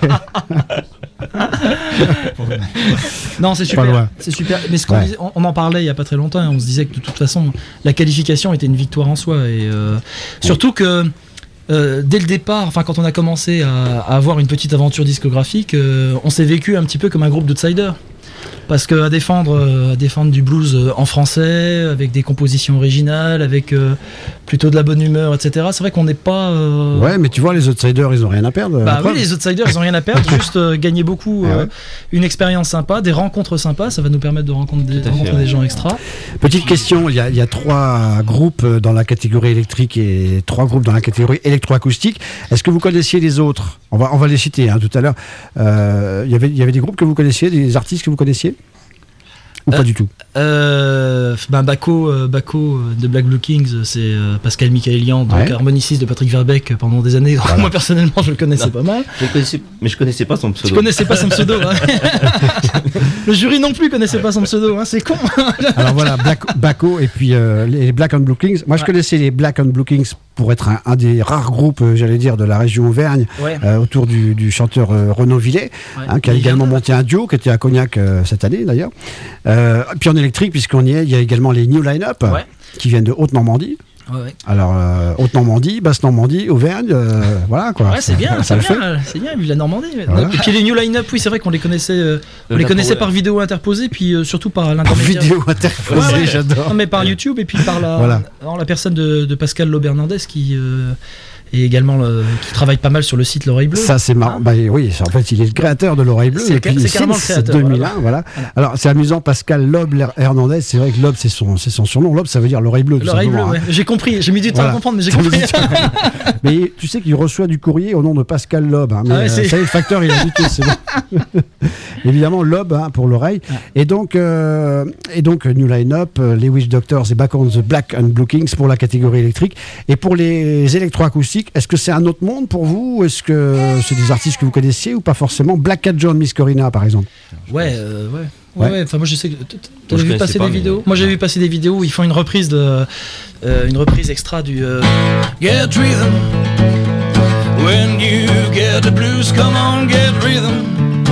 Non, c'est Pas loin. super. C'est super. Mais ce qu'on Ouais. disait- on, on en parlait il y a pas très longtemps. Et on se disait que de toute façon, la qualification était une victoire en soi. Et euh, surtout que euh, dès le départ, enfin quand on a commencé à, à avoir une petite aventure discographique, euh, on s'est vécu un petit peu comme un groupe d'outsiders. Parce qu'à défendre, euh, à défendre du blues euh, en français, avec des compositions originales, avec euh, plutôt de la bonne humeur, et cetera. C'est vrai qu'on n'est pas. euh, Ouais, mais tu vois, les outsiders, ils ont rien à perdre. Bah la oui, preuve. les outsiders, ils ont rien à perdre, juste euh, gagner beaucoup, Ah euh, ouais. une expérience sympa, des rencontres sympas, ça va nous permettre de rencontrer des, Tout à fait, rencontrer ouais. des gens extra. Petite question, il y, a, il y a trois groupes dans la catégorie électrique et trois groupes dans la catégorie électroacoustique. Est-ce que vous connaissiez les autres? on va, on va les citer hein, tout à l'heure. Euh, il y avait- il y avait des groupes que vous connaissiez, des artistes que vous connaissiez? Ou Euh, pas du tout? Euh, ben Baco, euh, Baco euh, de Black Blue Kings, c'est euh, Pascal Michaelian, donc Ouais. harmoniciste de Patrick Verbeek euh, pendant des années. Moi personnellement, je le connaissais Non. pas mal. Je le connaissais, mais je connaissais pas son Tu pseudo. connaissais pas son pseudo, hein. Le jury non plus connaissait pas son pseudo, hein. C'est con. Alors voilà, Black, Baco et puis euh, les Black and Blue Kings. Moi, je Ouais. connaissais les Black and Blue Kings pour être un, un des rares groupes, euh, j'allais dire, de la région Auvergne, Ouais. euh, autour du, du chanteur euh, Renaud Villet, Ouais. hein, qui a Il également vient de- monté un duo qui était à Cognac euh, cette année d'ailleurs. Euh, puis en électrique, puisqu'on y est, il y a également les New Line-Up Ouais. qui viennent de Haute-Normandie. Ouais, ouais. Alors, euh, Haute-Normandie, Basse-Normandie, Auvergne, euh, voilà quoi. Ouais, c'est bien, ça c'est le fait. bien, c'est bien, vu la Normandie. Voilà. Et puis les New Line-Up, oui, c'est vrai qu'on les connaissait, euh, on Le les Napo, connaissait ouais. par vidéo interposée, puis euh, surtout par Par l'intermédiaire. vidéo interposée, Ouais, ouais. j'adore. Non, mais par YouTube et puis par la, Voilà. alors, la personne de, de Pascal Lobernandez qui euh, est également le- qui travaille pas mal sur le site L'Oreille Bleue. Ça, c'est marrant. Hein Bah, oui, en fait, il est le créateur de l'Oreille Bleue. C'est depuis ca- c'est carrément le since créateur, deux mille un, voilà. Voilà. Alors, c'est amusant, Pascal Lob Hernandez. C'est vrai que Lob, c'est son, c'est son surnom. Lob, ça veut dire l'oreille bleue. tout L'Oreille Bleue, simplement, ouais. hein. J'ai compris, j'ai mis du temps Voilà. à comprendre, mais j'ai Ça veut compris. dire- Mais tu sais qu'il reçoit du courrier au nom de Pascal Lob. Hein, mais Ah ouais, euh, c'est- ça y est, le facteur, il a buté, c'est bon. Évidemment, Lob hein, pour l'oreille. Et donc, euh, et donc New Line-Up, euh, les Witch Doctors et Back on the Black and Blue Kings pour la catégorie électrique. Et pour les électroacoustiques, est-ce que c'est un autre monde pour vous? Est-ce que c'est des artistes que vous connaissiez ou pas forcément? Black Cat John, Miss Corina, par exemple. Ouais, euh, ouais. Ouais. Ouais, ouais. Enfin, moi, je sais que. t- t- T'as Moi, je vu connaissais passer pas, des mais- vidéos? Moi, j'ai non. vu passer des vidéos où ils font une reprise de. euh, une reprise extra du. euh, Get rhythm. When you get the blues, come on, get rhythm.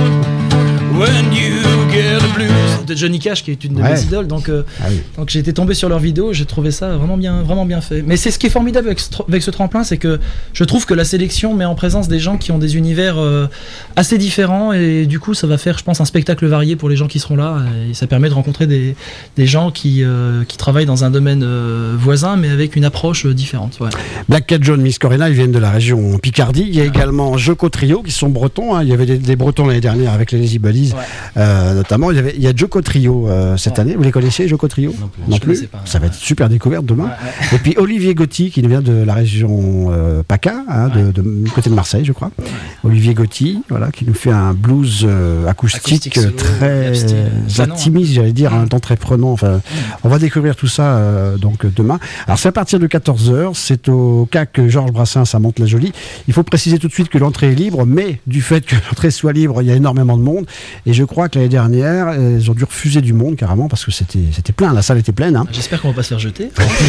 When you get the blues. de Johnny Cash, qui est une de Ouais. mes idoles. Donc, euh, Ah oui. donc j'ai été tombé sur leur vidéo, j'ai trouvé ça vraiment bien, vraiment bien fait. Mais c'est ce qui est formidable avec ce, tr- avec ce tremplin, c'est que je trouve que la sélection met en présence des gens qui ont des univers euh, assez différents et du coup ça va faire, je pense, un spectacle varié pour les gens qui seront là et ça permet de rencontrer des, des gens qui, euh, qui travaillent dans un domaine euh, voisin mais avec une approche euh, différente. Ouais. Black Cat John, Miss Corina, ils viennent de la région Picardie. Il y a également Joko Trio qui sont bretons. hein. Il y avait des, des bretons l'année dernière avec les Lazy Buddies, Ouais. euh, notamment. Il y, avait, il y a Joko Trio euh, cette Ouais. année. Vous les connaissez, Joko Trio? Non plus. Non Je plus. connaissais pas. Ça va être super découverte demain. Ouais, ouais. Et puis Olivier Gotti qui nous vient de la région euh, PACA, hein, de, de, du côté de Marseille, je crois. Olivier Gotti, voilà, qui nous fait un blues euh, acoustique, Acoustique solo, très rap style, canon, intimiste, j'allais dire, en même temps très prenant. Enfin, on va découvrir tout ça euh, donc demain. Alors c'est à partir de quatorze heures, c'est au C A C Georges Brassens à Mantes-la-Jolie. Il faut préciser tout de suite que l'entrée est libre, mais du fait que l'entrée soit libre, il y a énormément de monde. Et je crois que l'année dernière, euh, ils ont dû refuser du monde carrément parce que c'était c'était plein, la salle était pleine. Hein. J'espère qu'on va pas se faire jeter.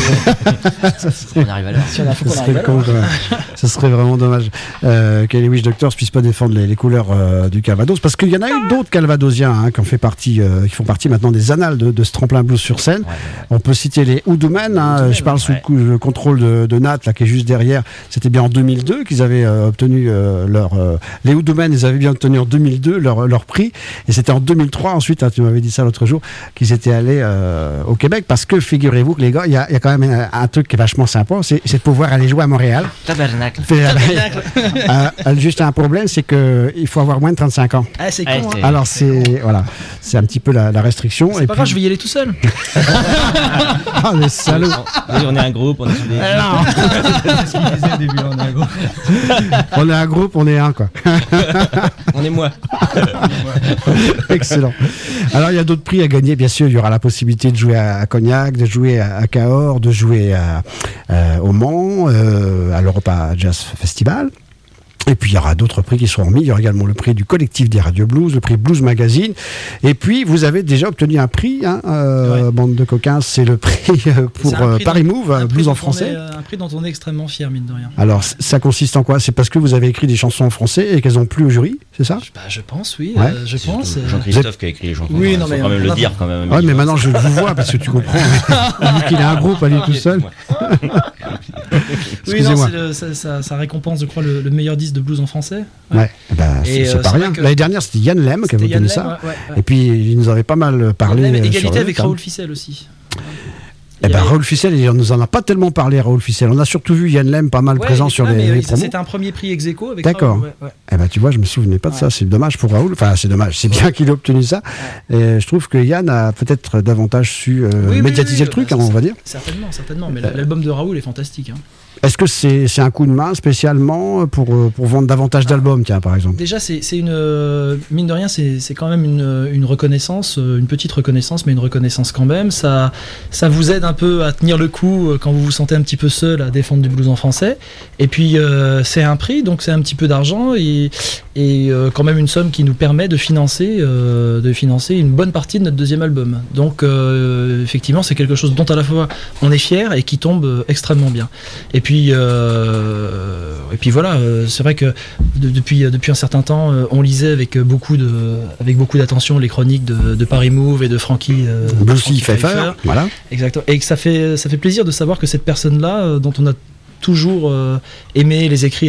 On arrive à l'heure. Si on a faut Ce qu'on serait, arrive à con, l'heure. quand même. Ce serait vraiment dommage euh, que les Witch Doctors puissent pas défendre les, les couleurs euh, du Calvados, parce qu'il y en a eu d'autres Calvadosiens hein, qui, ont fait partie, euh, qui font partie maintenant des annales de, de ce tremplin blues sur scène. On peut citer les Oudoumen, hein, je parle sous le, coup- le contrôle de, de Nat, là, qui est juste derrière. C'était bien en deux mille deux qu'ils avaient euh, obtenu euh, leur... euh, les Oudoumen, ils avaient bien obtenu en deux mille deux leur, leur prix, et c'était en deux mille trois ensuite, hein, tu m'avais dit ça l'autre jour, qu'ils étaient allés euh, au Québec, parce que figurez-vous que les gars, il y a, il y a quand même un, un truc qui est vachement sympa, c'est c'est de pouvoir aller jouer à Montréal. Tabernacle. Fait, euh, euh, juste un problème, c'est que il faut avoir moins de trente-cinq ans. Ah, c'est Ah, con. hein. c'est- Alors c'est voilà, c'est un petit peu la, la restriction. C'est Et pas puis- grave, je vais y aller tout seul. Ah les salauds. Oui, on est un groupe, on est soudés. C'est ce qu'il disait au début, on est un gros. On est un groupe, on est un quoi. On est moi. Excellent. Alors il y a d'autres prix à gagner, bien sûr. Il y aura la possibilité de jouer à, à Cognac, de jouer à, à Cahors, de jouer à, euh, au Mans, euh, à l'Europa Jazz Festival. Et puis il y aura d'autres prix qui seront remis. Il y aura également le prix du collectif des radios blues, le prix Blues Magazine. Et puis vous avez déjà obtenu un prix, hein, euh, Ouais. bande de coquins, c'est le prix euh, pour C'est un euh, prix Paris dont- Move, un euh, prix blues dont en on français. est, euh, un prix dont on est extrêmement fier, mine de rien. Alors c- ça consiste en quoi? C'est parce que vous avez écrit des chansons en français et qu'elles ont plu au jury, c'est ça? Je, bah, je pense, oui. Ouais. euh, je C'est pense. surtout euh, Jean-Christophe qui a écrit les chansons. Oui, il non, faut mais quand même bravo. le dire quand même. Ouais, mais maintenant je vous vois parce que tu comprends. Vu qu'il a un groupe à lui tout seul. Oui, non, Excusez-moi. c'est le- ça, ça- ça récompense, je crois, le, le meilleur disque de blues en français. Ouais, eh ben, c'est Et, c'est euh, pas c'est rien. vrai que- L'année dernière, c'était Yann Lem qui avait C'était Yann obtenu Lem, ça. ouais, ouais, ouais. Et puis, il nous avait pas mal parlé. Yann Lem, euh, égalité sur eux, avec quand même. Raoul Ficel aussi. Eh Il y ben, avait- Raoul Ficel, il nous en a pas tellement parlé, Raoul Ficel. On a surtout vu Yann Lem pas mal Ouais, présent il sur était là, les, mais, les euh, promos. C'était un premier prix ex aequo avec D'accord. Raoul, ouais, ouais. Eh ben, tu vois, je me souvenais pas de ça. C'est dommage pour Raoul. Enfin, c'est dommage. C'est bien qu'il ait obtenu ça. Et je trouve que Yann a peut-être davantage su euh, Oui, oui, médiatiser oui, le truc, bah, hein, on ça- va dire. Certainement, certainement. Mais l'album de Raoul est fantastique. Hein. Est-ce que c'est c'est un coup de main spécialement pour, euh, pour vendre davantage d'albums, tiens, par exemple? Déjà, c'est c'est une. euh, Mine de rien, c'est c'est quand même une, une reconnaissance, euh, une petite reconnaissance, mais une reconnaissance quand même. Ça, ça vous aide un peu à tenir le coup euh, quand vous vous sentez un petit peu seul à défendre du blues en français. Et puis, euh, c'est un prix, donc c'est un petit peu d'argent et, et euh, quand même une somme qui nous permet de financer, euh, de financer une bonne partie de notre deuxième album. Donc, euh, effectivement, c'est quelque chose dont à la fois on est fier et qui tombe euh, extrêmement bien. Et puis, euh, et puis voilà, euh, c'est vrai que de- depuis, depuis un certain temps, euh, on lisait avec beaucoup de, avec beaucoup d'attention les chroniques de, de Paris Move et de Frankie, euh, de Bluesy Frankie Pfeiffer, voilà. Exactement. Et que ça fait, ça fait plaisir de savoir que cette personne-là, euh, dont on a toujours euh, aimé les écrits